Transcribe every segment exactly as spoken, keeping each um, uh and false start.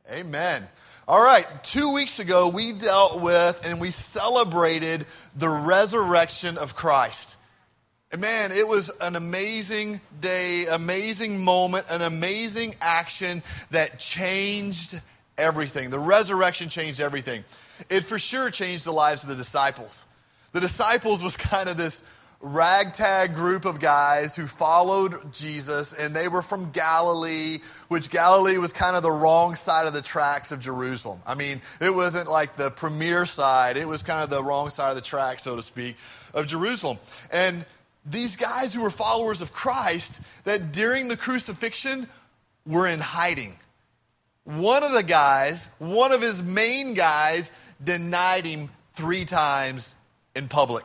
Amen. All right, two weeks ago we dealt with and we celebrated the resurrection of Christ. And man, it was an amazing day, amazing moment, an amazing action that changed everything. The resurrection changed everything. It for sure changed the lives of the disciples. The disciples was kind of this ragtag group of guys who followed Jesus, and they were from Galilee, which Galilee was kind of the wrong side of the tracks of Jerusalem. I mean, it wasn't like the premier side. It was kind of the wrong side of the track, so to speak, of Jerusalem. And these guys who were followers of Christ, that during the crucifixion were in hiding. One of the guys, one of his main guys, denied him three times in public.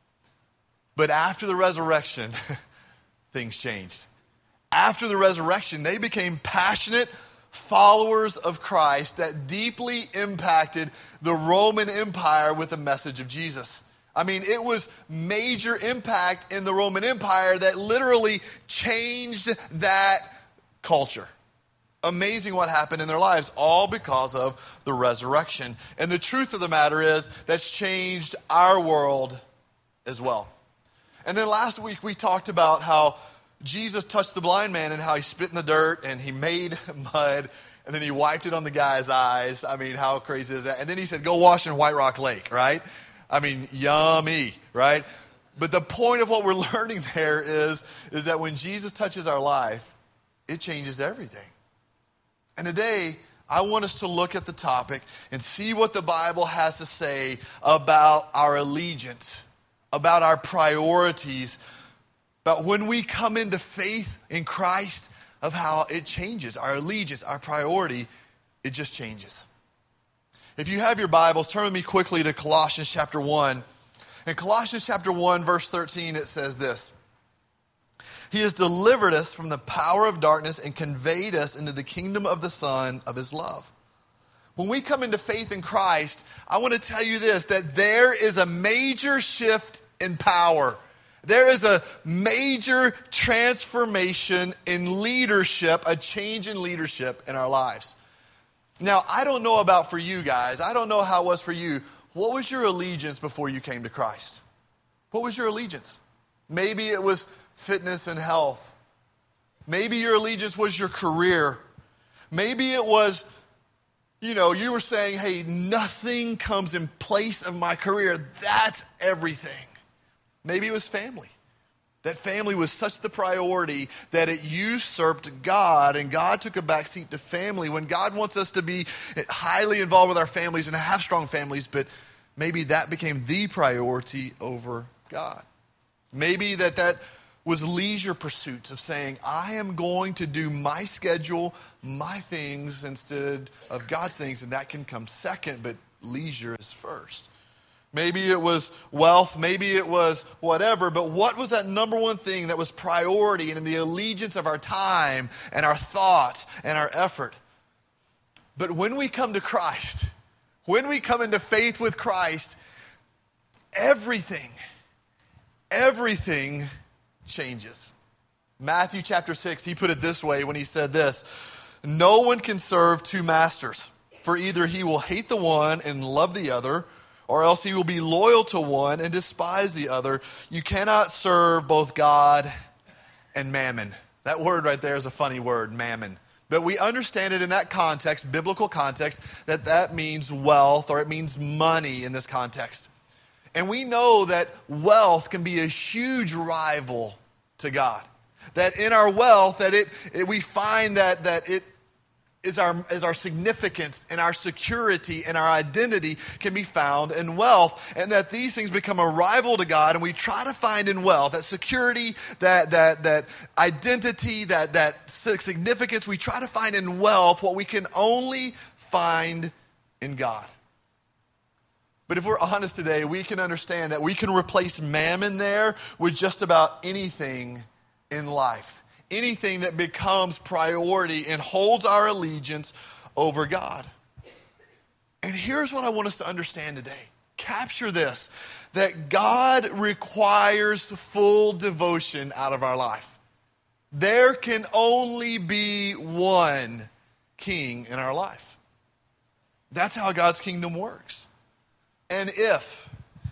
But after the resurrection, things changed. After the resurrection, they became passionate followers of Christ that deeply impacted the Roman Empire with the message of Jesus. I mean, it was major impact in the Roman Empire that literally changed that culture. Amazing what happened in their lives, all because of the resurrection. And the truth of the matter is, that's changed our world as well. And then last week we talked about how Jesus touched the blind man and how he spit in the dirt and he made mud and then he wiped it on the guy's eyes. I mean, how crazy is that? And then he said, go wash in White Rock Lake, right? I mean, yummy, right? But the point of what we're learning there is, is that when Jesus touches our life, it changes everything. And today, I want us to look at the topic and see what the Bible has to say about our allegiance, about our priorities, about when we come into faith in Christ, of how it changes. Our allegiance, our priority, it just changes. If you have your Bibles, turn with me quickly to Colossians chapter one. In Colossians chapter one, verse thirteen, it says this: He has delivered us from the power of darkness and conveyed us into the kingdom of the Son of His love. When we come into faith in Christ, I want to tell you this, that there is a major shift in power. There is a major transformation in leadership, a change in leadership in our lives. Now, I don't know about for you guys. I don't know how it was for you. What was your allegiance before you came to Christ? What was your allegiance? Maybe it was fitness and health. Maybe your allegiance was your career. Maybe it was, you know, you were saying, hey, nothing comes in place of my career. That's everything. Maybe it was family. That family was such the priority that it usurped God, and God took a backseat to family when God wants us to be highly involved with our families and have strong families, but maybe that became the priority over God. Maybe that that was leisure pursuits of saying, I am going to do my schedule, my things, instead of God's things, and that can come second, but leisure is first. Maybe it was wealth, maybe it was whatever, but what was that number one thing that was priority and in the allegiance of our time and our thoughts and our effort? But when we come to Christ, when we come into faith with Christ, everything, everything changes. Matthew chapter six, he put it this way when he said this: no one can serve two masters, for either he will hate the one and love the other, or else he will be loyal to one and despise the other. You cannot serve both God and mammon. That word right there is a funny word, mammon. But we understand it in that context, biblical context, that that means wealth, or it means money in this context. And we know that wealth can be a huge rival to God. That in our wealth, that it, it we find that, that it is our, is our significance and our security and our identity can be found in wealth, and that these things become a rival to God, and we try to find in wealth that security, that that that identity, that that significance, we try to find in wealth what we can only find in God. But if we're honest today, we can understand that we can replace mammon there with just about anything in life. Anything that becomes priority and holds our allegiance over God. And here's what I want us to understand today. Capture this, that God requires full devotion out of our life. There can only be one king in our life. That's how God's kingdom works. And if,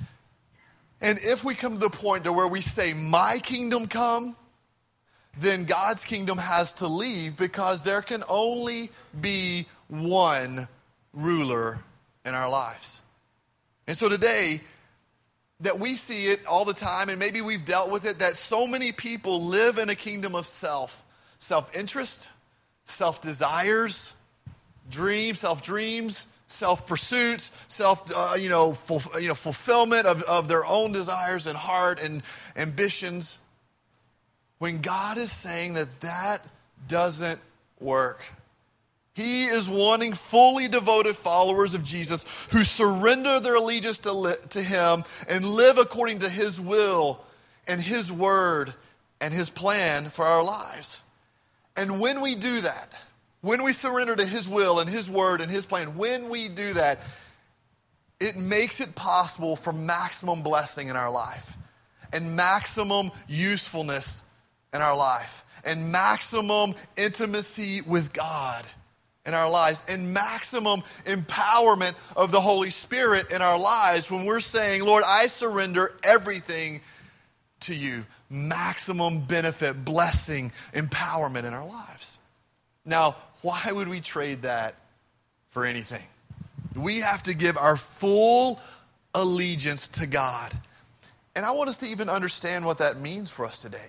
and if we come to the point to where we say, my kingdom come, then God's kingdom has to leave, because there can only be one ruler in our lives. And so today, that we see it all the time, and maybe we've dealt with it, that so many people live in a kingdom of self. Self-interest, self-desires, dreams, self-dreams, self-pursuits, self, uh, you know, ful- you know, fulfillment of, of their own desires and heart and ambitions. When God is saying that that doesn't work. He is wanting fully devoted followers of Jesus who surrender their allegiance to, li- to Him and live according to His will and His word and His plan for our lives. And when we do that, when we surrender to His will and His word and His plan, when we do that, it makes it possible for maximum blessing in our life and maximum usefulness in our life and maximum intimacy with God in our lives and maximum empowerment of the Holy Spirit in our lives when we're saying, Lord, I surrender everything to you. Maximum benefit, blessing, empowerment in our lives. Now, why would we trade that for anything? We have to give our full allegiance to God. And I want us to even understand what that means for us today.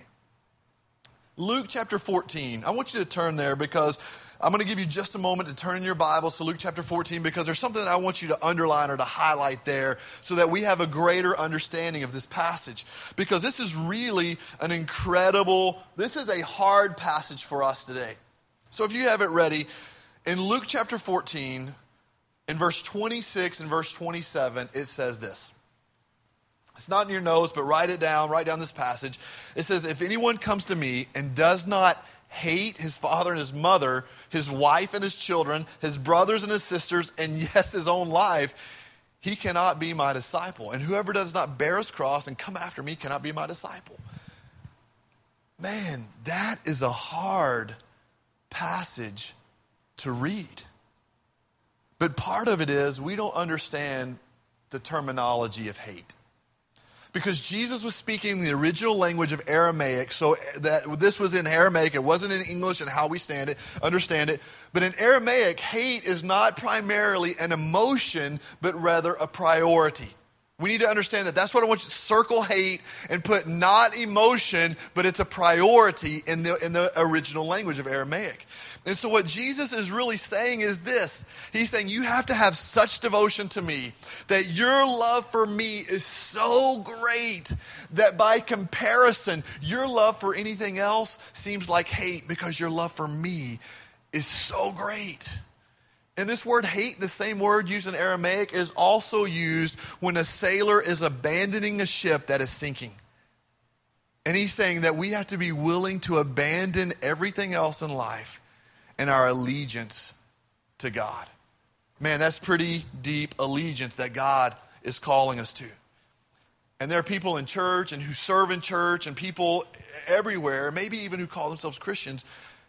Luke chapter fourteen. I want you to turn there because I'm going to give you just a moment to turn in your Bibles to Luke chapter fourteen, because there's something that I want you to underline or to highlight there so that we have a greater understanding of this passage. Because this is really an incredible, this is a hard passage for us today. So if you have it ready, in Luke chapter fourteen, in verse twenty-six and verse twenty-seven, it says this. It's not in your notes, but write it down, write down this passage. It says, if anyone comes to me and does not hate his father and his mother, his wife and his children, his brothers and his sisters, and yes, his own life, he cannot be my disciple. And whoever does not bear his cross and come after me cannot be my disciple. Man, that is a hard passage to read. But part of it is we don't understand the terminology of hate. Because Jesus was speaking the original language of Aramaic, so that this was in Aramaic, it wasn't in English and how we stand it, understand it. But in Aramaic, hate is not primarily an emotion, but rather a priority. We need to understand that. That's what I want you to circle hate and put not emotion, but it's a priority in the, in the original language of Aramaic. And so what Jesus is really saying is this. He's saying you have to have such devotion to me that your love for me is so great that by comparison, your love for anything else seems like hate because your love for me is so great. And this word hate, the same word used in Aramaic, is also used when a sailor is abandoning a ship that is sinking. And he's saying that we have to be willing to abandon everything else in life and our allegiance to God. Man, that's pretty deep allegiance that God is calling us to. And there are people in church and who serve in church and people everywhere, maybe even who call themselves Christians,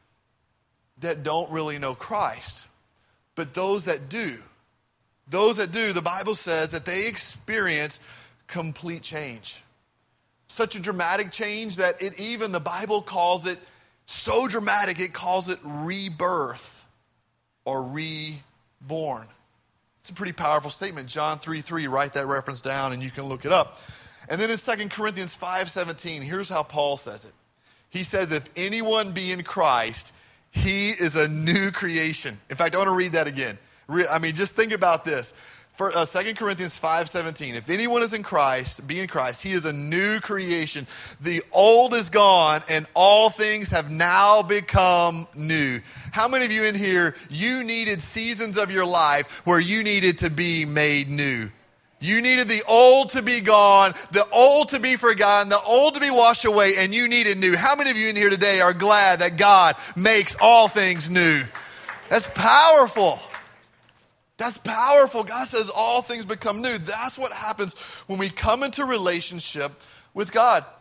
that don't really know Christ. But those that do, those that do, the Bible says that they experience complete change. Such a dramatic change that it even, the Bible calls it so dramatic, it calls it rebirth or reborn. It's a pretty powerful statement. John three three, write that reference down and you can look it up. And then in Second Corinthians five seventeen, here's how Paul says it. He says, if anyone be in Christ, he is a new creation. In fact, I want to read that again. I mean, just think about this. For, uh, Second Corinthians five seventeen, if anyone is in Christ, be in Christ, he is a new creation. The old is gone and all things have now become new. How many of you in here, you needed seasons of your life where you needed to be made new? You needed the old to be gone, the old to be forgotten, the old to be washed away, and you needed new. How many of you in here today are glad that God makes all things new? That's powerful. That's powerful. God says all things become new. That's what happens when we come into relationship with God.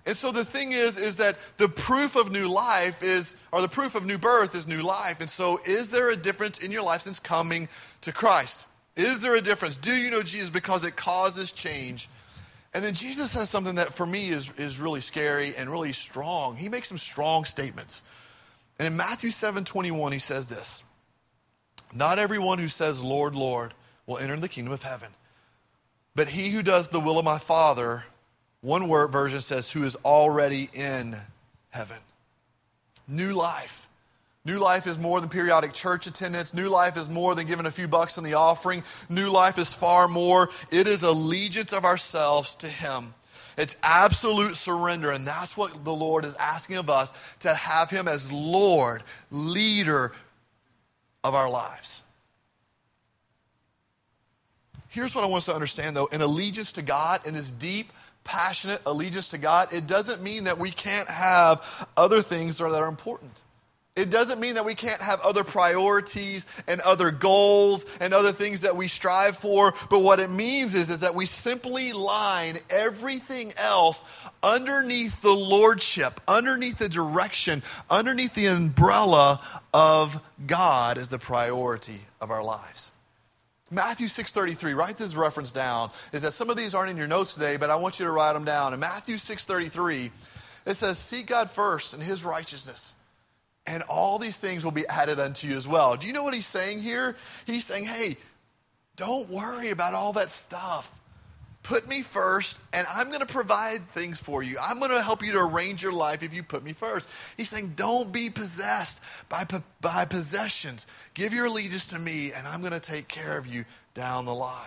And so the thing is, is that the proof of new life is, or the proof of new birth is new life. And so is there a difference in your life since coming to Christ? Is there a difference? Do you know Jesus? Because it causes change. And then Jesus says something that for me is, is really scary and really strong. He makes some strong statements. And in Matthew seven twenty-one, he says this: "Not everyone who says, 'Lord, Lord,' will enter the kingdom of heaven, but he who does the will of my Father," one word version says, "who is already in heaven." New life. New life is more than periodic church attendance. New life is more than giving a few bucks in the offering. New life is far more. It is allegiance of ourselves to him. It's absolute surrender, and that's what the Lord is asking of us, to have him as Lord, leader of our lives. Here's what I want us to understand, though. In allegiance to God, in this deep, passionate allegiance to God, it doesn't mean that we can't have other things that are important. It doesn't mean that we can't have other priorities and other goals and other things that we strive for. But what it means is, is that we simply line everything else underneath the lordship, underneath the direction, underneath the umbrella of God as the priority of our lives. Matthew six thirty-three, write this reference down, is that some of these aren't in your notes today, but I want you to write them down. In Matthew six thirty-three, it says, "Seek God first and his righteousness, and all these things will be added unto you as well." Do you know what he's saying here? He's saying, hey, don't worry about all that stuff. Put me first, and I'm going to provide things for you. I'm going to help you to arrange your life if you put me first. He's saying, don't be possessed by, by possessions. Give your allegiance to me, and I'm going to take care of you down the line.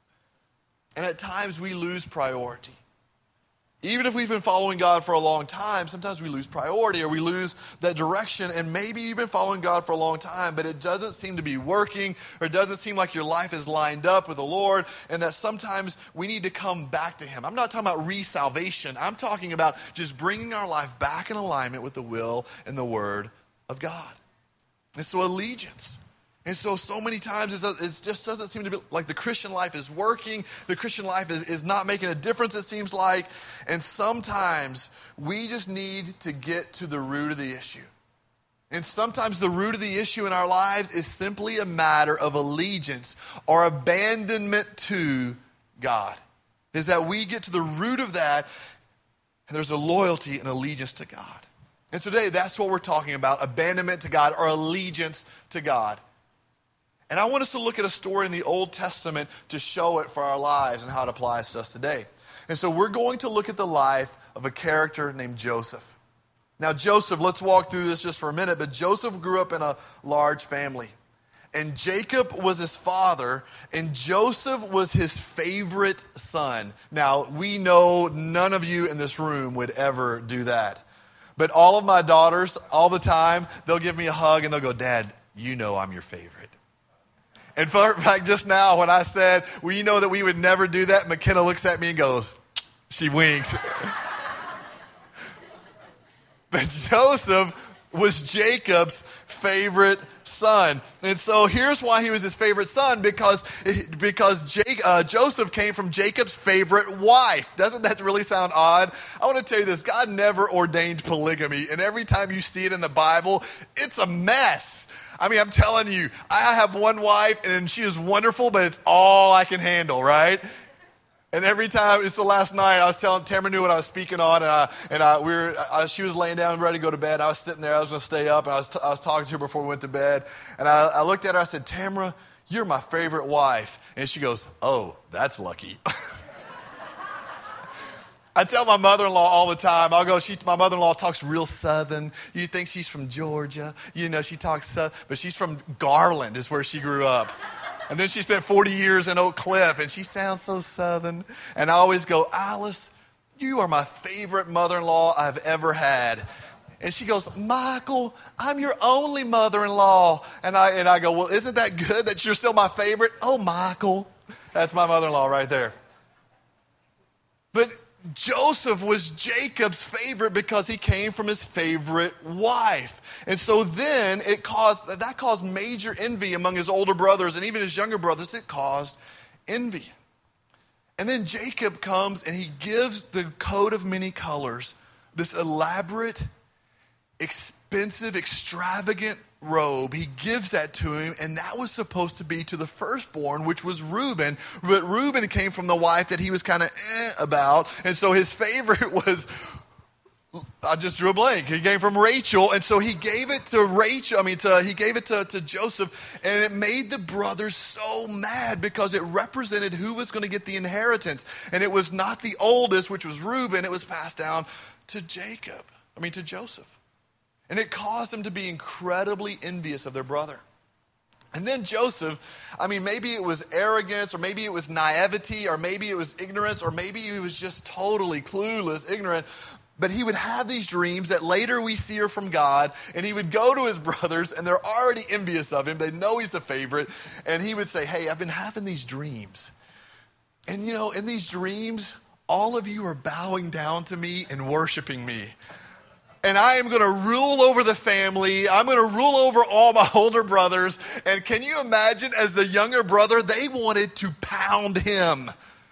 And at times we lose priority. Even if we've been following God for a long time, sometimes we lose priority or we lose that direction. And maybe you've been following God for a long time, but it doesn't seem to be working, or it doesn't seem like your life is lined up with the Lord, and that sometimes we need to come back to him. I'm not talking about re-salvation. I'm talking about just bringing our life back in alignment with the will and the word of God. And so allegiance. And so, so many times it just doesn't seem to be like the Christian life is working. The Christian life is, is not making a difference, it seems like. And sometimes we just need to get to the root of the issue. And sometimes the root of the issue in our lives is simply a matter of allegiance or abandonment to God. Is that we get to the root of that, and there's a loyalty and allegiance to God. And today, that's what we're talking about, abandonment to God or allegiance to God. And I want us to look at a story in the Old Testament to show it for our lives and how it applies to us today. And so we're going to look at the life of a character named Joseph. Now Joseph, let's walk through this just for a minute, but Joseph grew up in a large family. And Jacob was his father, and Joseph was his favorite son. Now, we know none of you in this room would ever do that. But all of my daughters, all the time, they'll give me a hug and they'll go, "Dad, you know I'm your favorite." In fact, just now when I said, well, you know that we would never do that, McKenna looks at me and goes, she winks. But Joseph was Jacob's favorite son. And so here's why he was his favorite son, because, because Jake, uh, Joseph came from Jacob's favorite wife. Doesn't that really sound odd? I want to tell you this, God never ordained polygamy, and every time you see it in the Bible, it's a mess. I mean, I'm telling you, I have one wife, and she is wonderful, but it's all I can handle, right? And every time, it's the last night, I was telling, Tamara knew what I was speaking on, and I, and I, we were, I, she was laying down ready to go to bed. I was sitting there, I was going to stay up, and I was, t- I was talking to her before we went to bed. And I, I looked at her, I said, "Tamara, you're my favorite wife." And she goes, "Oh, that's lucky." I tell my mother-in-law all the time, I'll go, she, my mother-in-law talks real Southern. You think she's from Georgia. You know, she talks Southern, but she's from Garland is where she grew up. And then she spent forty years in Oak Cliff, and she sounds so Southern. And I always go, "Alice, you are my favorite mother-in-law I've ever had." And she goes, "Michael, I'm your only mother-in-law." And I, and I go, "Well, isn't that good that you're still my favorite?" "Oh, Michael." That's my mother-in-law right there. But Joseph was Jacob's favorite because he came from his favorite wife. And so then it caused, that caused major envy among his older brothers and even his younger brothers. It caused envy. And then Jacob comes and he gives the coat of many colors, this elaborate, expensive, extravagant robe. He gives that to him, and that was supposed to be to the firstborn, which was Reuben. But Reuben came from the wife that he was kind of eh about, and so his favorite was, I just drew a blank. He came from Rachel, and so he gave it to Rachel. I mean, to, he gave it to, to Joseph, and it made the brothers so mad because it represented who was going to get the inheritance. And it was not the oldest, which was Reuben. It was passed down to Jacob. I mean, to Joseph. And it caused them to be incredibly envious of their brother. And then Joseph, I mean, maybe it was arrogance, or maybe it was naivety, or maybe it was ignorance, or maybe he was just totally clueless, ignorant. But he would have these dreams that later we see are from God, and he would go to his brothers, and they're already envious of him. They know he's the favorite, and he would say, hey, I've been having these dreams. And you know, in these dreams, all of you are bowing down to me and worshiping me. And I am going to rule over the family. I'm going to rule over all my older brothers. And can you imagine, as the younger brother, they wanted to pound him.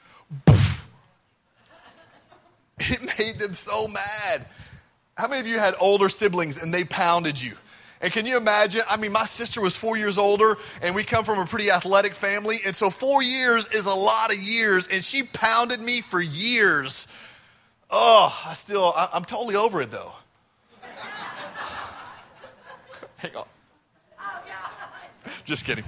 It made them so mad. How many of you had older siblings and they pounded you? And can you imagine? I mean, my sister was four years older, and we come from a pretty athletic family. And so four years is a lot of years, and she pounded me for years. Oh, I still, I, I'm totally over it, though. Hang on. Just kidding.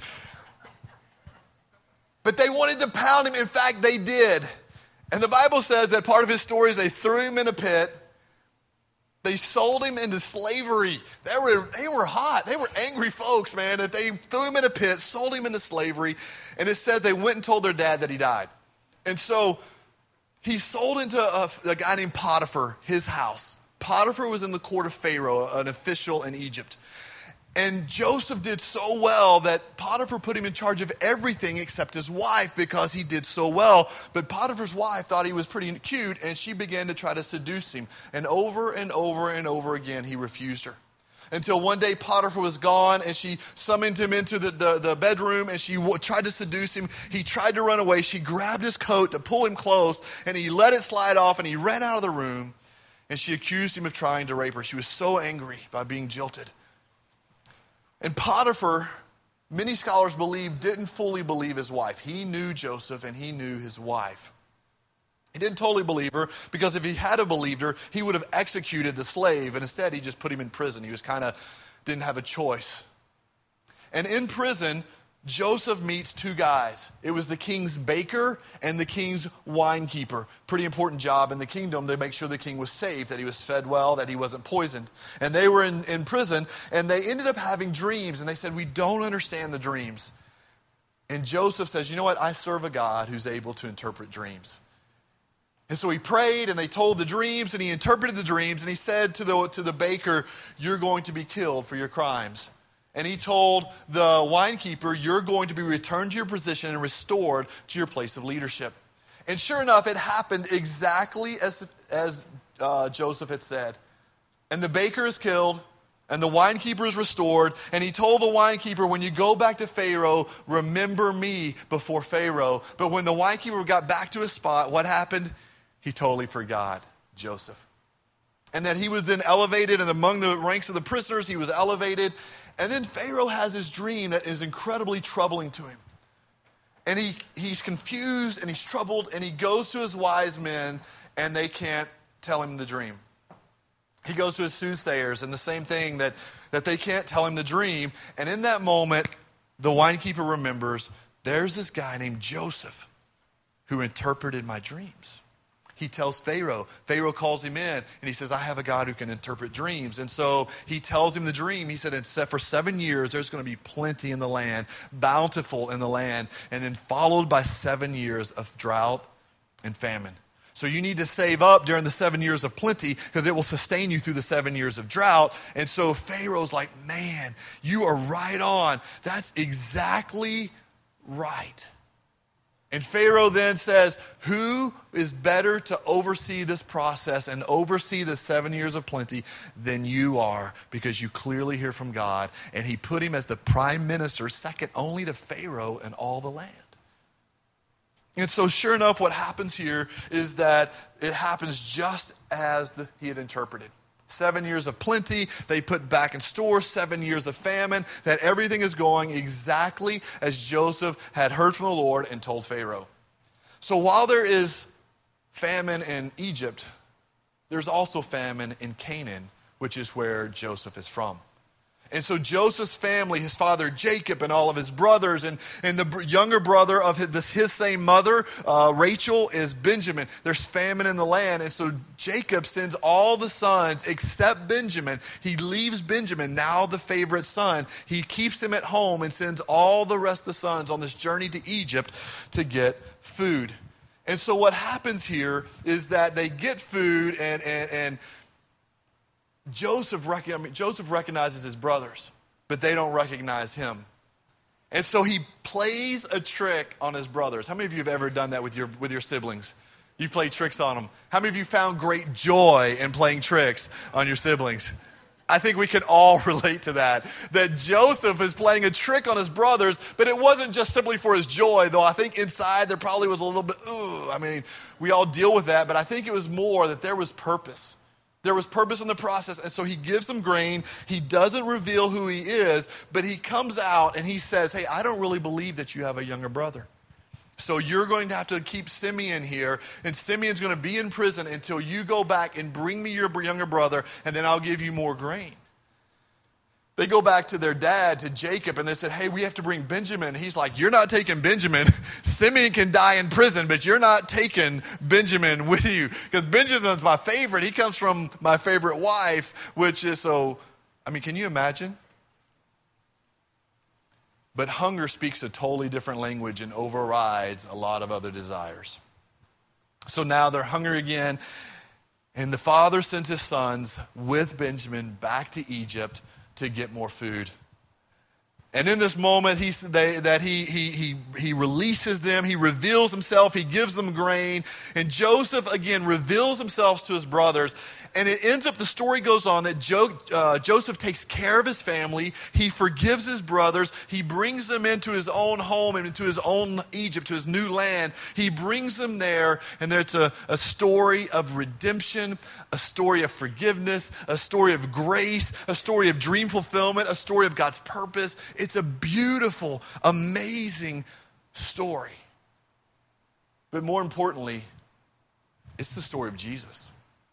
But they wanted to pound him. In fact, they did. And the Bible says that part of his story is they threw him in a pit. They sold him into slavery. They were, they were hot. They were angry folks, man. That they threw him in a pit, sold him into slavery. And it said they went and told their dad that he died. And so he sold into a, a guy named Potiphar, his house. Potiphar was in the court of Pharaoh, an official in Egypt. And Joseph did so well that Potiphar put him in charge of everything except his wife because he did so well. But Potiphar's wife thought he was pretty cute, and she began to try to seduce him. And over and over and over again, he refused her. Until one day Potiphar was gone, and she summoned him into the, the, the bedroom, and she w- tried to seduce him. He tried to run away. She grabbed his coat to pull him close, and he let it slide off, and he ran out of the room. And she accused him of trying to rape her. She was so angry by being jilted. And Potiphar, many scholars believe, didn't fully believe his wife. He knew Joseph and he knew his wife. He didn't totally believe her, because if he had believed her, he would have executed the slave. And instead, he just put him in prison. He was kind of, didn't have a choice. And in prison, Joseph meets two guys. It was the king's baker and the king's winekeeper. Pretty important job in the kingdom to make sure the king was safe, that he was fed well, that he wasn't poisoned. And they were in, in prison, and they ended up having dreams. And they said, we don't understand the dreams. And Joseph says, you know what? I serve a God who's able to interpret dreams. And so he prayed, and they told the dreams, and he interpreted the dreams. And he said to the, to the baker, you're going to be killed for your crimes. And he told the winekeeper, you're going to be returned to your position and restored to your place of leadership. And sure enough, it happened exactly as, as uh, Joseph had said. And the baker is killed, and the winekeeper is restored. And he told the winekeeper, when you go back to Pharaoh, remember me before Pharaoh. But when the winekeeper got back to his spot, what happened? He totally forgot Joseph. And then he was then elevated, and among the ranks of the prisoners, he was elevated. And then Pharaoh has his dream that is incredibly troubling to him. And he, he's confused and he's troubled, and he goes to his wise men, and they can't tell him the dream. He goes to his soothsayers, and the same thing, that, that they can't tell him the dream. And in that moment, the winekeeper remembers, there's this guy named Joseph who interpreted my dreams. He tells Pharaoh. Pharaoh calls him in, and he says, I have a God who can interpret dreams. And so he tells him the dream. He said, for seven years, there's going to be plenty in the land, bountiful in the land, and then followed by seven years of drought and famine. So you need to save up during the seven years of plenty, because it will sustain you through the seven years of drought. And so Pharaoh's like, man, you are right on. That's exactly right. And Pharaoh then says, who is better to oversee this process and oversee the seven years of plenty than you are, because you clearly hear from God. And he put him as the prime minister, second only to Pharaoh in all the land. And so sure enough, what happens here is that it happens just as the, he had interpreted. Seven years of plenty, they put back in store, seven years of famine, that everything is going exactly as Joseph had heard from the Lord and told Pharaoh. So while there is famine in Egypt, there's also famine in Canaan, which is where Joseph is from. And so Joseph's family, his father Jacob and all of his brothers, and, and the younger brother of his, this, his same mother, uh, Rachel, is Benjamin. There's famine in the land. And so Jacob sends all the sons except Benjamin. He leaves Benjamin, now the favorite son. He keeps him at home and sends all the rest of the sons on this journey to Egypt to get food. And so what happens here is that they get food and and and Joseph, rec- I mean, Joseph recognizes his brothers, but they don't recognize him. And so he plays a trick on his brothers. How many of you have ever done that with your, with your siblings? You've played tricks on them. How many of you found great joy in playing tricks on your siblings? I think we can all relate to that. That Joseph is playing a trick on his brothers, but it wasn't just simply for his joy, though I think inside there probably was a little bit, ooh, I mean, we all deal with that, but I think it was more that there was purpose. There was purpose in the process, and so he gives them grain. He doesn't reveal who he is, but he comes out and he says, hey, I don't really believe that you have a younger brother. So you're going to have to keep Simeon here, and Simeon's going to be in prison until you go back and bring me your younger brother, and then I'll give you more grain. They go back to their dad, to Jacob, and they said, hey, we have to bring Benjamin. He's like, you're not taking Benjamin. Simeon can die in prison, but you're not taking Benjamin with you. Because Benjamin's my favorite. He comes from my favorite wife, which is so, I mean, can you imagine? But hunger speaks a totally different language and overrides a lot of other desires. So now they're hungry again, and the father sends his sons with Benjamin back to Egypt to get more food. And in this moment, he, they, that he, he, he, he releases them, he reveals himself, he gives them grain, and Joseph, again, reveals himself to his brothers, and it ends up, the story goes on that Jo, uh, Joseph takes care of his family, he forgives his brothers, he brings them into his own home and into his own Egypt, to his new land. He brings them there, and there's a, a story of redemption, a story of forgiveness, a story of grace, a story of dream fulfillment, a story of God's purpose. It's a beautiful, amazing story. But more importantly, it's the story of Jesus.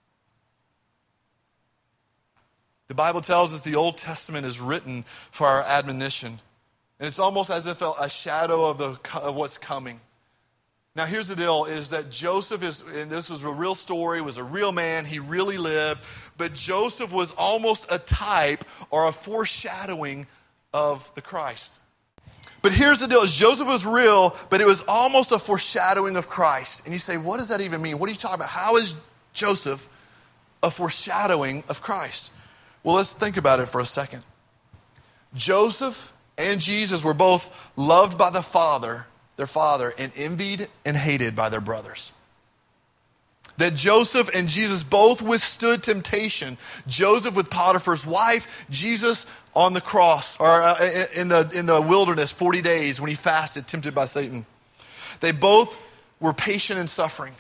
The Bible tells us the Old Testament is written for our admonition. And it's almost as if a, a shadow of, the, of what's coming. Now here's the deal, is that Joseph is, and this was a real story, was a real man, he really lived, but Joseph was almost a type or a foreshadowing of the Christ. But here's the deal, is Joseph was real, but it was almost a foreshadowing of Christ. And you say, what does that even mean? What are you talking about? How is Joseph a foreshadowing of Christ? Well, let's think about it for a second. Joseph and Jesus were both loved by the Father, their father, and envied and hated by their brothers. That Joseph and Jesus both withstood temptation. Joseph with Potiphar's wife, Jesus on the cross, or uh, in the in the wilderness, forty days when he fasted, tempted by Satan. They both were patient in suffering.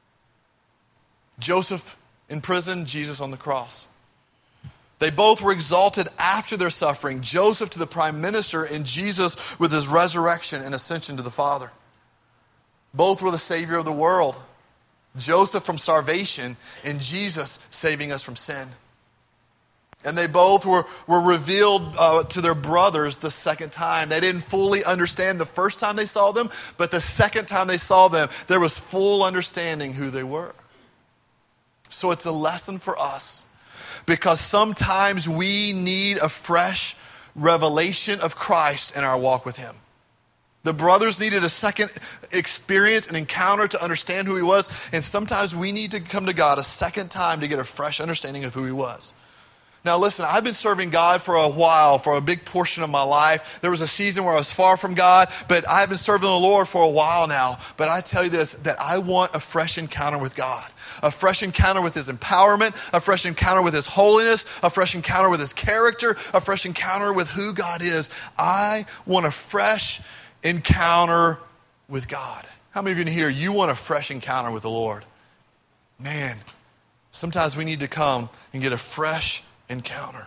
Joseph in prison, Jesus on the cross. They both were exalted after their suffering. Joseph to the prime minister, and Jesus with his resurrection and ascension to the Father. Both were the Savior of the world. Joseph from starvation, and Jesus saving us from sin. And they both were, were revealed uh, to their brothers the second time. They didn't fully understand the first time they saw them, but the second time they saw them, there was full understanding who they were. So it's a lesson for us. Because sometimes we need a fresh revelation of Christ in our walk with Him. The brothers needed a second experience, an encounter to understand who He was. And sometimes we need to come to God a second time to get a fresh understanding of who He was. Now listen, I've been serving God for a while, for a big portion of my life. There was a season where I was far from God, but I've been serving the Lord for a while now. But I tell you this, that I want a fresh encounter with God. A fresh encounter with His empowerment, a fresh encounter with His holiness, a fresh encounter with His character, a fresh encounter with who God is. I want a fresh encounter with God. How many of you in here, you want a fresh encounter with the Lord? Man, sometimes we need to come and get a fresh encounter.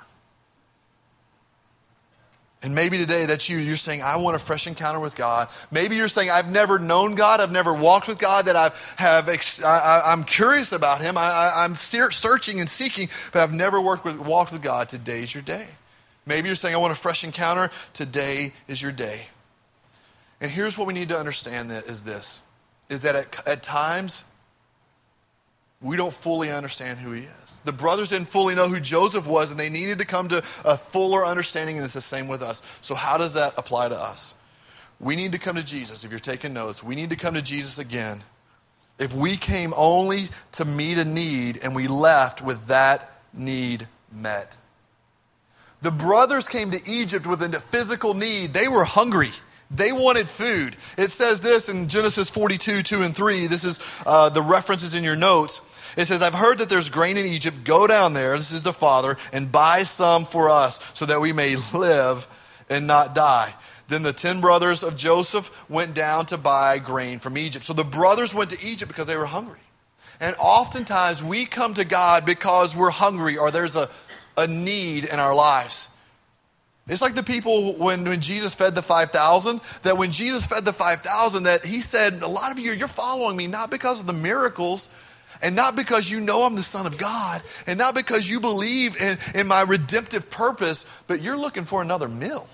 And maybe today that's you. You're saying, I want a fresh encounter with God. Maybe you're saying, I've never known God. I've never walked with God. That I've, have, I, I'm curious about Him. I, I, I'm searching and seeking, but I've never worked with, walked with God. Today's your day. Maybe you're saying, I want a fresh encounter. Today is your day. And here's what we need to understand that is this, is that at, at times, we don't fully understand who He is. The brothers didn't fully know who Joseph was, and they needed to come to a fuller understanding, and it's the same with us. So how does that apply to us? We need to come to Jesus. If you're taking notes, we need to come to Jesus again. If we came only to meet a need, and we left with that need met. The brothers came to Egypt with a physical need. They were hungry. They wanted food. It says this in Genesis forty-two, two and three. This is uh, the references in your notes. It says, I've heard that there's grain in Egypt. Go down there, this is the father, and buy some for us so that we may live and not die. Then the ten brothers of Joseph went down to buy grain from Egypt. So the brothers went to Egypt because they were hungry. And oftentimes we come to God because we're hungry or there's a, a need in our lives. It's like the people when, when Jesus fed the five thousand, that when Jesus fed the five thousand, that He said, a lot of you, you're following me not because of the miracles, and not because you know I'm the Son of God, and not because you believe in, in my redemptive purpose, but you're looking for another meal.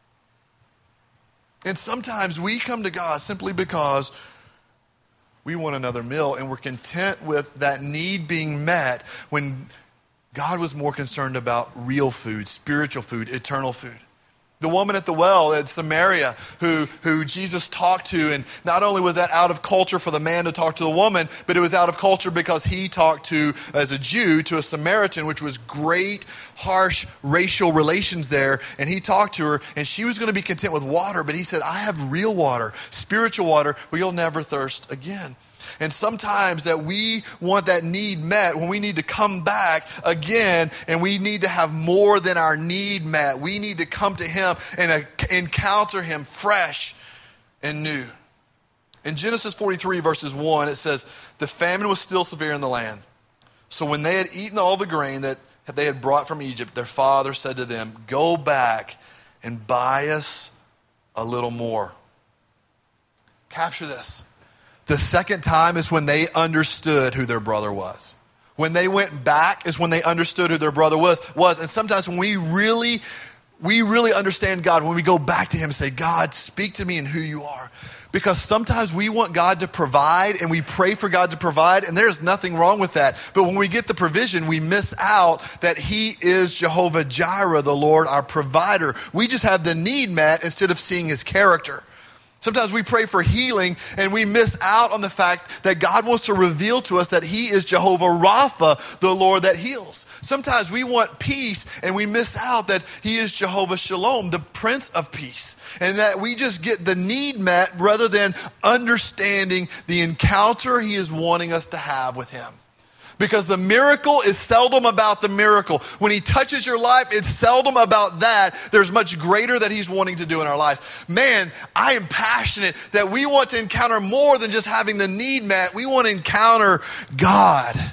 And sometimes we come to God simply because we want another meal, and we're content with that need being met when God was more concerned about real food, spiritual food, eternal food. The woman at the well at Samaria who, who Jesus talked to, and not only was that out of culture for the man to talk to the woman, but it was out of culture because he talked to, as a Jew, to a Samaritan, which was great, harsh racial relations there. And he talked to her, and she was going to be content with water, but he said, I have real water, spiritual water, where you'll never thirst again. And sometimes that we want that need met when we need to come back again and we need to have more than our need met. We need to come to Him and uh, encounter Him fresh and new. In Genesis forty-three verses one, it says, the famine was still severe in the land. So when they had eaten all the grain that they had brought from Egypt, their father said to them, go back and buy us a little more. Capture this. The second time is when they understood who their brother was. When they went back is when they understood who their brother was. was. And sometimes when we really, we really understand God, when we go back to Him and say, God, speak to me in who you are. Because sometimes we want God to provide and we pray for God to provide, and there's nothing wrong with that. But when we get the provision, we miss out that He is Jehovah Jireh, the Lord, our provider. We just have the need met instead of seeing His character. Sometimes we pray for healing and we miss out on the fact that God wants to reveal to us that He is Jehovah Rapha, the Lord that heals. Sometimes we want peace and we miss out that He is Jehovah Shalom, the Prince of Peace. And that we just get the need met rather than understanding the encounter He is wanting us to have with Him. Because the miracle is seldom about the miracle. When He touches your life, it's seldom about that. There's much greater that He's wanting to do in our lives. Man, I am passionate that we want to encounter more than just having the need met. We want to encounter God.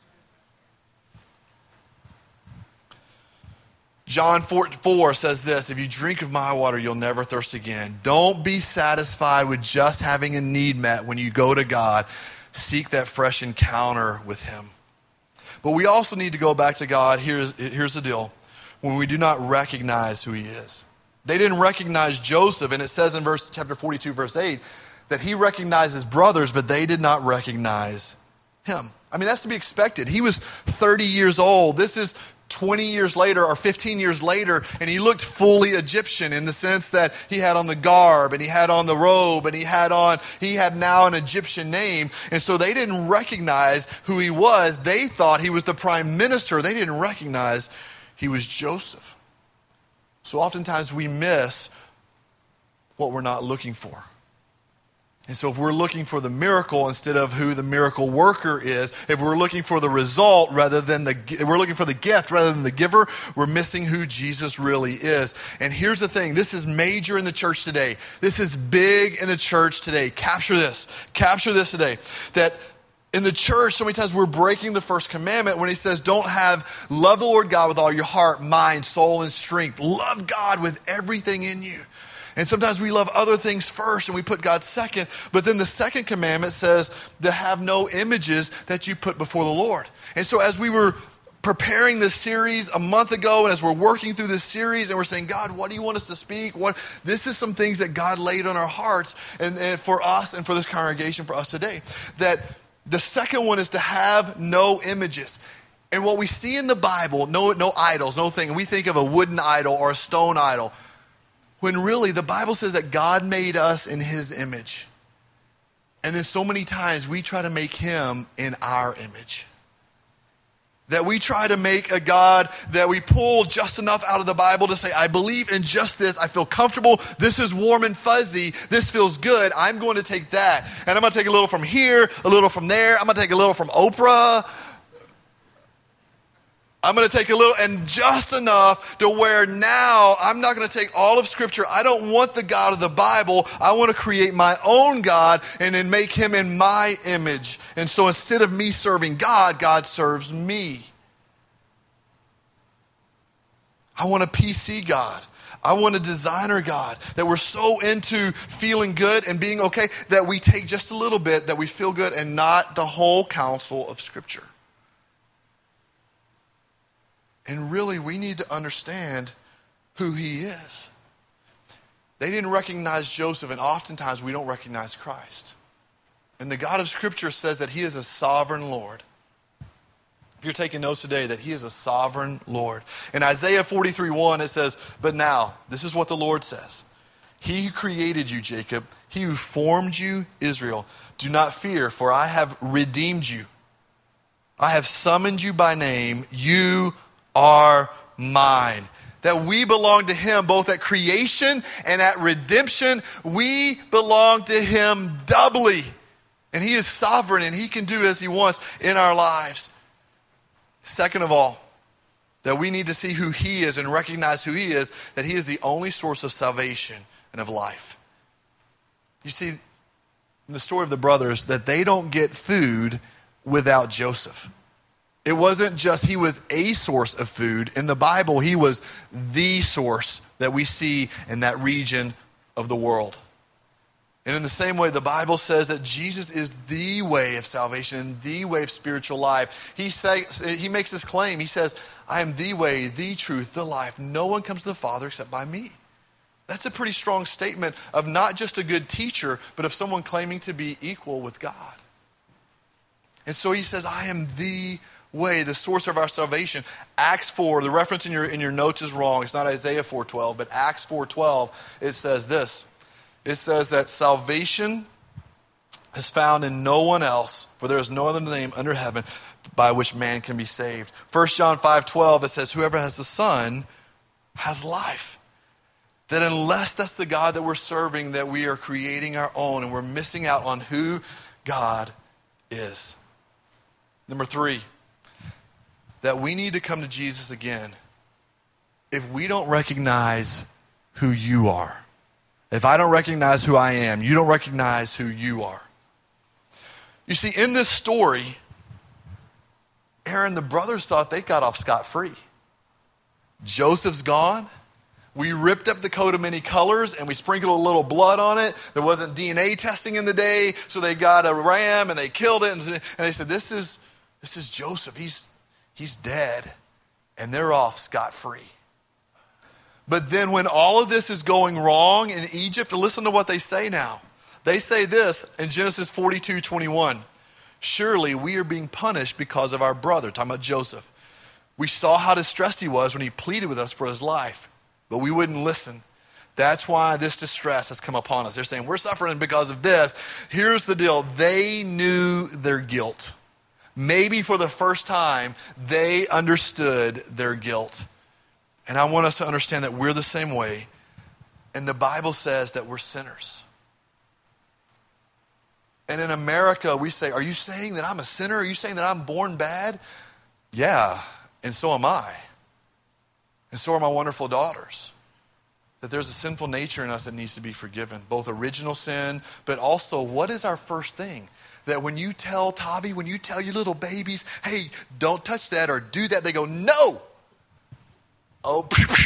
John four, four says this, if you drink of my water, you'll never thirst again. Don't be satisfied with just having a need met when you go to God. Seek that fresh encounter with Him. But we also need to go back to God. Here's, here's the deal. When we do not recognize who He is. They didn't recognize Joseph, and it says in verse chapter forty-two, verse eight, that he recognized his brothers, but they did not recognize him. I mean, that's to be expected. He was thirty years old. This is twenty years later or fifteen years later, and he looked fully Egyptian in the sense that he had on the garb and he had on the robe and he had on, he had now an Egyptian name. And so they didn't recognize who he was. They thought he was the prime minister. They didn't recognize he was Joseph. So oftentimes we miss what we're not looking for. And so if we're looking for the miracle instead of who the miracle worker is, if we're looking for the result rather than the, if we're looking for the gift rather than the giver, we're missing who Jesus really is. And here's the thing, this is major in the church today. This is big in the church today. Capture this, capture this today. That in the church, so many times we're breaking the first commandment when he says, don't have, love the Lord God with all your heart, mind, soul, and strength. Love God with everything in you. And sometimes we love other things first and we put God second. But then the second commandment says to have no images that you put before the Lord. And so as we were preparing this series a month ago, and as we're working through this series and we're saying, God, what do you want us to speak? What, this is some things that God laid on our hearts and, and for us and for this congregation, for us today. That the second one is to have no images. And what we see in the Bible, no, no idols, no thing. We think of a wooden idol or a stone idol. When really the Bible says that God made us in his image. And then so many times we try to make him in our image. That we try to make a God that we pull just enough out of the Bible to say, I believe in just this. I feel comfortable. This is warm and fuzzy. This feels good. I'm going to take that. And I'm going to take a little from here, a little from there. I'm going to take a little from Oprah. I'm going to take a little and just enough to where now I'm not going to take all of Scripture. I don't want the God of the Bible. I want to create my own God and then make him in my image. And so instead of me serving God, God serves me. I want a P C God. I want a designer God. That we're so into feeling good and being okay that we take just a little bit, that we feel good and not the whole counsel of Scripture. And really, we need to understand who he is. They didn't recognize Joseph, and oftentimes we don't recognize Christ. And the God of Scripture says that he is a sovereign Lord. If you're taking notes today, that he is a sovereign Lord. In Isaiah forty-three one, it says, but now, this is what the Lord says. He who created you, Jacob, he who formed you, Israel, do not fear, for I have redeemed you. I have summoned you by name. You are mine. That we belong to him both at creation and at redemption. We belong to him doubly. And he is sovereign and he can do as he wants in our lives. Second of all, that we need to see who he is and recognize who he is, that he is the only source of salvation and of life. You see, in the story of the brothers, that they don't get food without Joseph. It wasn't just he was a source of food. In the Bible, he was the source that we see in that region of the world. And in the same way, the Bible says that Jesus is the way of salvation and the way of spiritual life. He say, he makes this claim. He says, I am the way, the truth, the life. No one comes to the Father except by me. That's a pretty strong statement of not just a good teacher, but of someone claiming to be equal with God. And so he says, I am the way, the source of our salvation. Acts four, the reference in your in your notes is wrong. It's not Isaiah four twelve, but Acts four twelve, it says this. It says that salvation is found in no one else, for there is no other name under heaven by which man can be saved. First John five twelve, it says, whoever has the Son has life. That unless that's the God that we're serving, that we are creating our own and we're missing out on who God is. Number three, that we need to come to Jesus again if we don't recognize who you are. If I don't recognize who I am, you don't recognize who you are. You see, in this story, Aaron, the brothers thought they got off scot-free. Joseph's gone. We ripped up the coat of many colors and we sprinkled a little blood on it. There wasn't D N A testing in the day, so they got a ram and they killed it. And, and they said, this is, this is Joseph. He's He's dead, and they're off scot-free. But then when all of this is going wrong in Egypt, listen to what they say now. They say this in Genesis forty-two twenty-one. Surely we are being punished because of our brother, talking about Joseph. We saw how distressed he was when he pleaded with us for his life, but we wouldn't listen. That's why this distress has come upon us. They're saying, we're suffering because of this. Here's the deal. They knew their guilt. Maybe for the first time, they understood their guilt. And I want us to understand that we're the same way. And the Bible says that we're sinners. And in America, we say, are you saying that I'm a sinner? Are you saying that I'm born bad? Yeah, and so am I. And so are my wonderful daughters. That there's a sinful nature in us that needs to be forgiven. Both original sin, but also what is our first thing? That when you tell Tavi, when you tell your little babies, hey, don't touch that or do that, they go, no. Oh,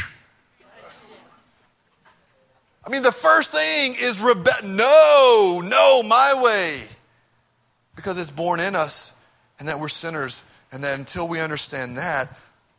I mean, the first thing is rebe- no, no, my way. Because it's born in us and that we're sinners. And that until we understand that,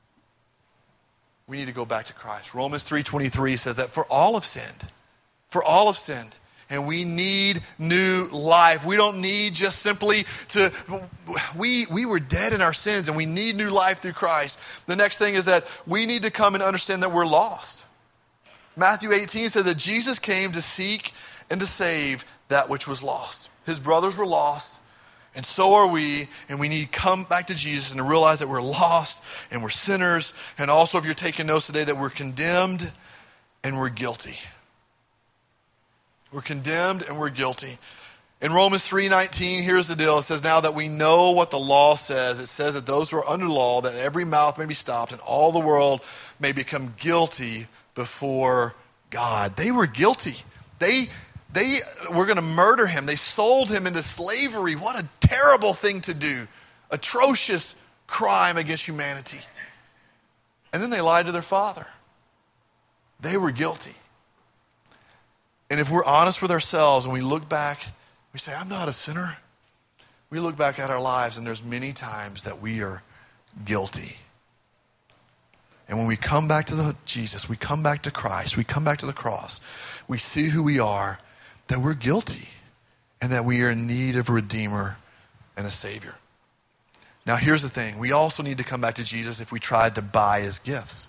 we need to go back to Christ. Romans three twenty-three says that for all have sinned. For all have sinned. And we need new life. We don't need just simply to, we, we were dead in our sins and we need new life through Christ. The next thing is that we need to come and understand that we're lost. Matthew eighteen says that Jesus came to seek and to save that which was lost. His brothers were lost, and so are we, and we need to come back to Jesus and to realize that we're lost and we're sinners, and also if you're taking notes today that we're condemned and we're guilty. We're condemned and we're guilty. In Romans three nineteen, here's the deal. It says, now that we know what the law says, it says that those who are under law, that every mouth may be stopped and all the world may become guilty before God. They were guilty. They, they were going to murder him. They sold him into slavery. What a terrible thing to do. Atrocious crime against humanity. And then they lied to their father. They were guilty. And if we're honest with ourselves and we look back, we say, I'm not a sinner. We look back at our lives and there's many times that we are guilty. And when we come back to the Jesus, we come back to Christ, we come back to the cross, we see who we are, that we're guilty and that we are in need of a Redeemer and a Savior. Now here's the thing. We also need to come back to Jesus if we tried to buy his gifts.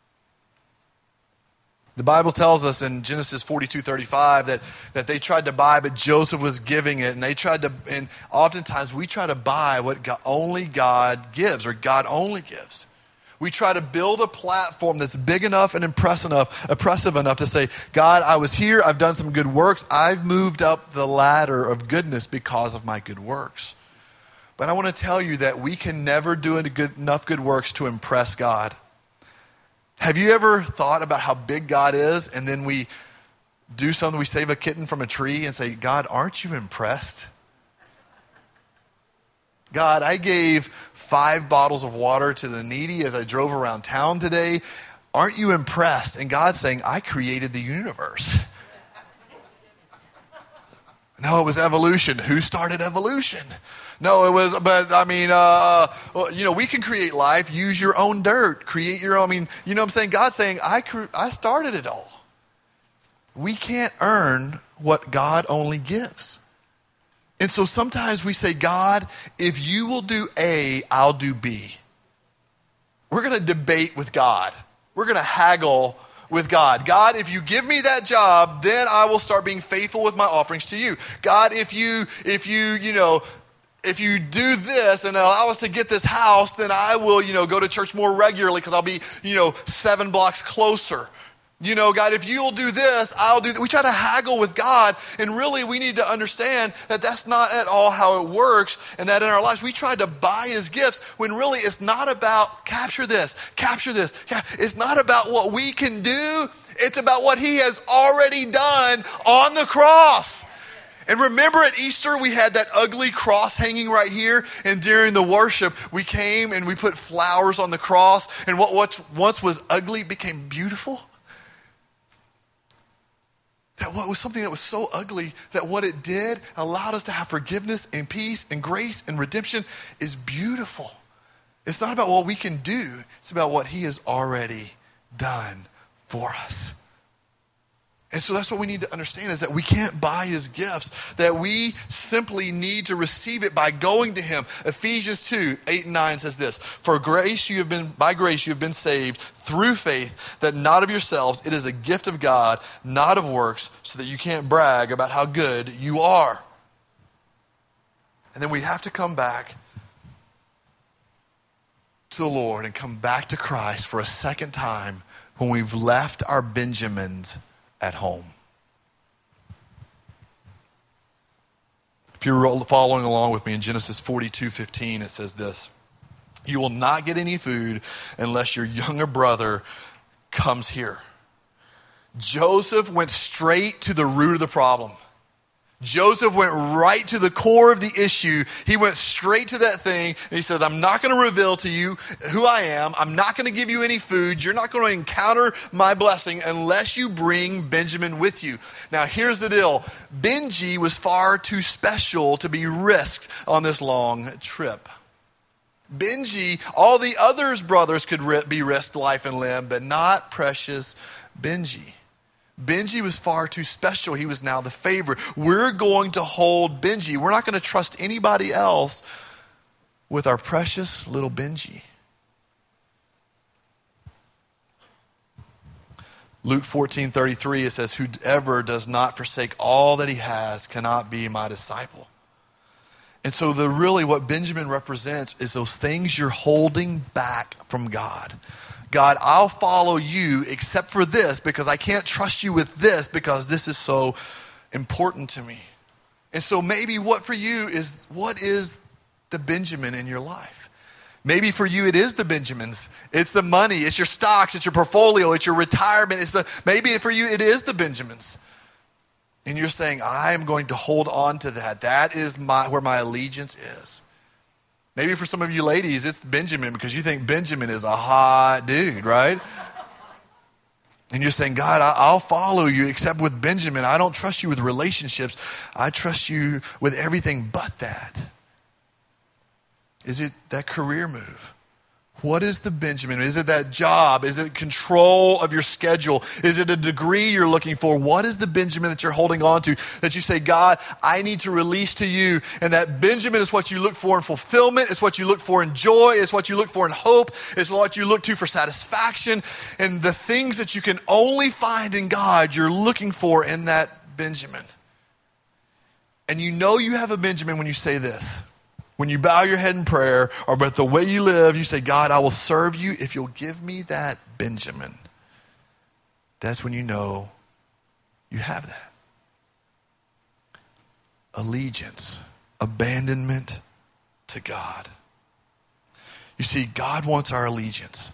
The Bible tells us in Genesis forty-two thirty-five that, that they tried to buy, but Joseph was giving it. And they tried to, and oftentimes we try to buy what God, only God gives, or God only gives. We try to build a platform that's big enough and impressive enough, impressive enough to say, God, I was here, I've done some good works, I've moved up the ladder of goodness because of my good works. But I want to tell you that we can never do enough good works to impress God. Have you ever thought about how big God is, and then we do something, we save a kitten from a tree and say, God, aren't you impressed? God, I gave five bottles of water to the needy as I drove around town today. Aren't you impressed? And God's saying, I created the universe. No, it was evolution. Who started evolution? No, it was, but I mean, uh, well, you know, we can create life. Use your own dirt. Create your own, I mean, you know what I'm saying? God's saying, I, cre- I started it all. We can't earn what God only gives. And so sometimes we say, God, if you will do A, I'll do B. We're going to debate with God. We're going to haggle with God. God, if you give me that job, then I will start being faithful with my offerings to you. God, if you, if you, you know, if you do this and allow us to get this house, then I will, you know, go to church more regularly because I'll be, you know, seven blocks closer. You know, God, if you'll do this, I'll do that. We try to haggle with God, and really we need to understand that that's not at all how it works, and that in our lives we try to buy his gifts when really it's not about capture this, capture this. It's not about what we can do. It's about what he has already done on the cross. And remember at Easter, we had that ugly cross hanging right here. And during the worship, we came and we put flowers on the cross. And what, what once was ugly became beautiful. That what was something that was so ugly that what it did allowed us to have forgiveness and peace and grace and redemption is beautiful. It's not about what we can do. It's about what he has already done for us. And so that's what we need to understand, is that we can't buy his gifts, that we simply need to receive it by going to him. Ephesians two, eight and nine says this, for grace you have been, by grace you have been saved through faith, that not of yourselves, it is a gift of God, not of works, so that you can't brag about how good you are. And then we have to come back to the Lord and come back to Christ for a second time when we've left our Benjamins at home. If you're following along with me in Genesis forty-two fifteen, it says this: you will not get any food unless your younger brother comes here. Joseph went straight to the root of the problem. Joseph went right to the core of the issue. He went straight to that thing, and he says, I'm not going to reveal to you who I am. I'm not going to give you any food. You're not going to encounter my blessing unless you bring Benjamin with you. Now, here's the deal. Benji was far too special to be risked on this long trip. Benji, all the others' brothers could ri- be risked life and limb, but not precious Benji. Benji was far too special. He was now the favorite. We're going to hold Benji. We're not going to trust anybody else with our precious little Benji. Luke fourteen thirty-three, it says, whoever does not forsake all that he has cannot be my disciple. And so the really what Benjamin represents is those things you're holding back from God. God, I'll follow you except for this because I can't trust you with this because this is so important to me. And so maybe what for you is, what is the Benjamin in your life? Maybe for you it is the Benjamins. It's the money, it's your stocks, it's your portfolio, it's your retirement. It's the maybe for you it is the Benjamins. And you're saying, I am going to hold on to that. That is my where my allegiance is. Maybe for some of you ladies, it's Benjamin because you think Benjamin is a hot dude, right? And you're saying, God, I'll follow you except with Benjamin. I don't trust you with relationships. I trust you with everything but that. Is it that career move? What is the Benjamin? Is it that job? Is it control of your schedule? Is it a degree you're looking for? What is the Benjamin that you're holding on to that you say, God, I need to release to you? And that Benjamin is what you look for in fulfillment. It's what you look for in joy. It's what you look for in hope. It's what you look to for satisfaction. And the things that you can only find in God, you're looking for in that Benjamin. And you know you have a Benjamin when you say this. When you bow your head in prayer, or but the way you live, you say, God, I will serve you if you'll give me that Benjamin. That's when you know you have that. Allegiance, abandonment to God. You see, God wants our allegiance.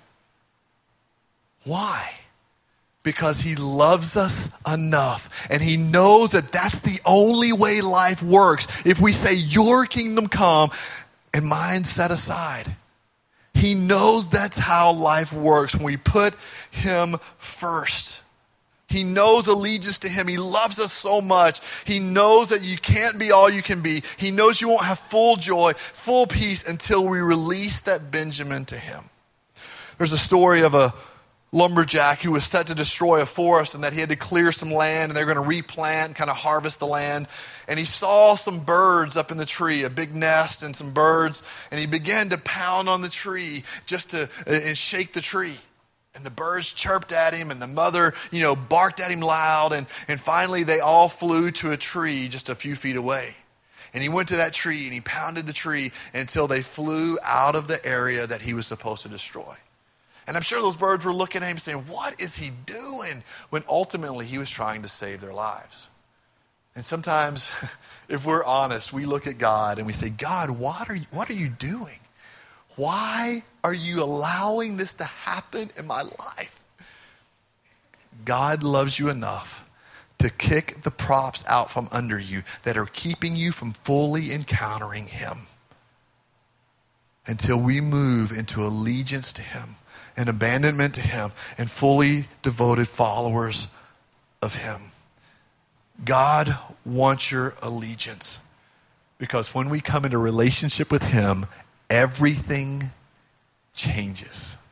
Why? Because he loves us enough. And he knows that that's the only way life works. If we say, your kingdom come and mine set aside. He knows that's how life works when we put him first. He knows allegiance to him. He loves us so much. He knows that you can't be all you can be. He knows you won't have full joy, full peace until we release that Benjamin to him. There's a story of a lumberjack who was set to destroy a forest and that he had to clear some land and they were going to replant and kind of harvest the land. And he saw some birds up in the tree, a big nest and some birds. And he began to pound on the tree just to uh, and shake the tree. And the birds chirped at him and the mother, you know, barked at him loud. And, and finally they all flew to a tree just a few feet away. And he went to that tree and he pounded the tree until they flew out of the area that he was supposed to destroy. And I'm sure those birds were looking at him saying, what is he doing? When ultimately he was trying to save their lives. And sometimes, if we're honest, we look at God and we say, God, what are you, what are you doing? Why are you allowing this to happen in my life? God loves you enough to kick the props out from under you that are keeping you from fully encountering him until we move into allegiance to him and abandonment to him and fully devoted followers of him. God wants your allegiance because when we come into relationship with him, everything changes.